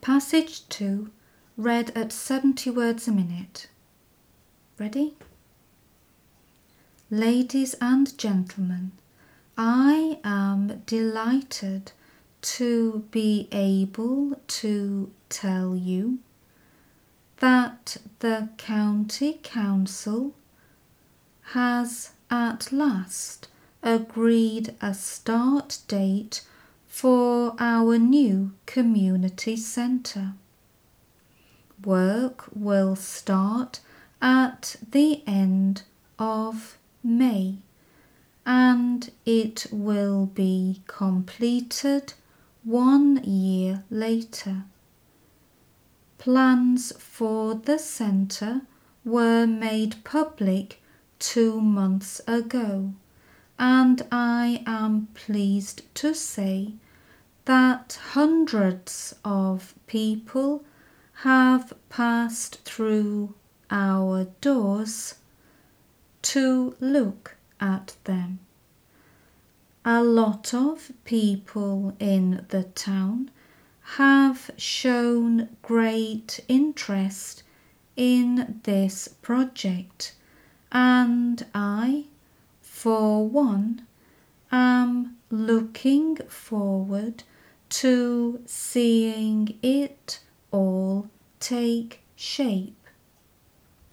Passage 2, read at 70 words a minute. Ready? Ladies and gentlemen, I am delighted to be able to tell you that the County Council has at last agreed a start date for our new community centre. Work will start at the end of May and it will be completed 1 year later. Plans for the centre were made public 2 months ago, and I am pleased to say that hundreds of people have passed through our doors to look at them. A lot of people in the town have shown great interest in this project, and I, for one, am looking forward to seeing it all take shape.